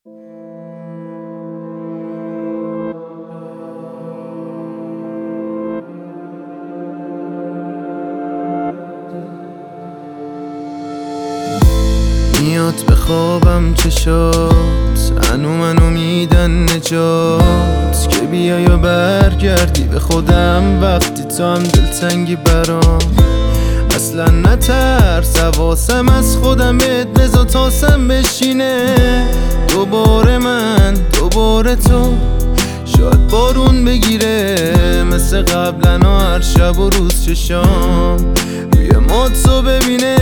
میاد به خوابم چشات، منو میدن نجات، که بیای و برگردی به خودم وقتی تو هم دلتنگی برام. اصلا نترس، حواسم از خودم بذار تاسم بشینه. دوباره من دوباره تو، شاید بارون بگیره مثل قبلنا، هر شب و روز چشام روی ما تو ببینه.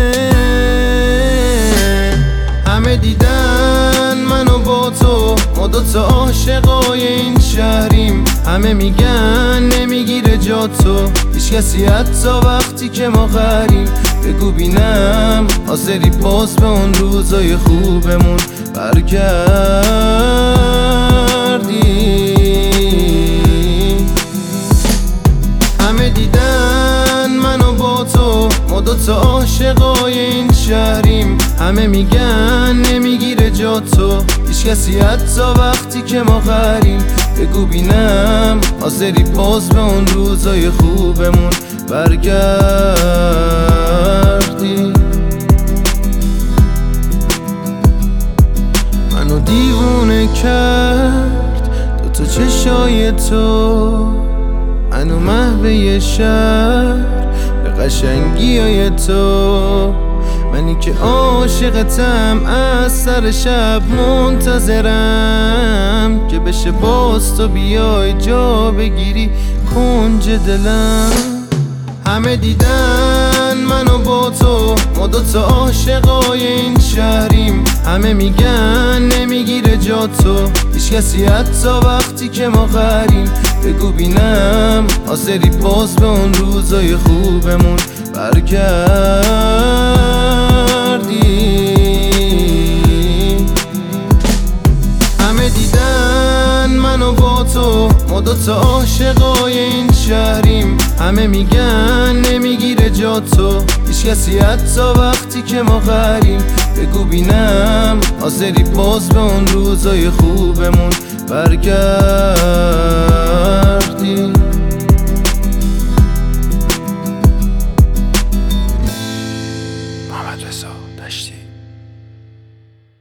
همه دیدن منو با تو، ما دوتا عاشقای این شهریم. همه میگن نمیگیره جا تو، هیچ کسی حتی وقتی که ما غریم. بگو بینم حاضری باز به اون روزای خوبمون برگردی. همه دیدن منو با تو، ما دوتا عاشقای این شهریم. همه میگن نمیگیره جا تو، هیچ کسی حتی وقتی که ما غریم. بگو بینم حاضری باز به اون روزای خوبمون برگردی. منو دیوونه کرد دوتا چشای تو، منو محوه شهر به قشنگی های تو. منی که عاشقتم از سر شب منتظرم، که بشه باز تو بیای جا بگیری کنج دلم. همه دیدن منو با تو، ما دوتا عاشقای این شهریم. همه میگن نمیگیره جا تو، هیچ کسی حتی وقتی که ما غریم. بگو بینم حاضری باز به اون روزای خوبمون برگردی. همه دیدن منو با تو، ما دوتا عاشقای این شهریم. همه میگن نمیگیره جا تو، هیچ کسی حتی وقتی که ما غریم. بگو بینم حاضری باز به اون روزای خوبمون برگردی.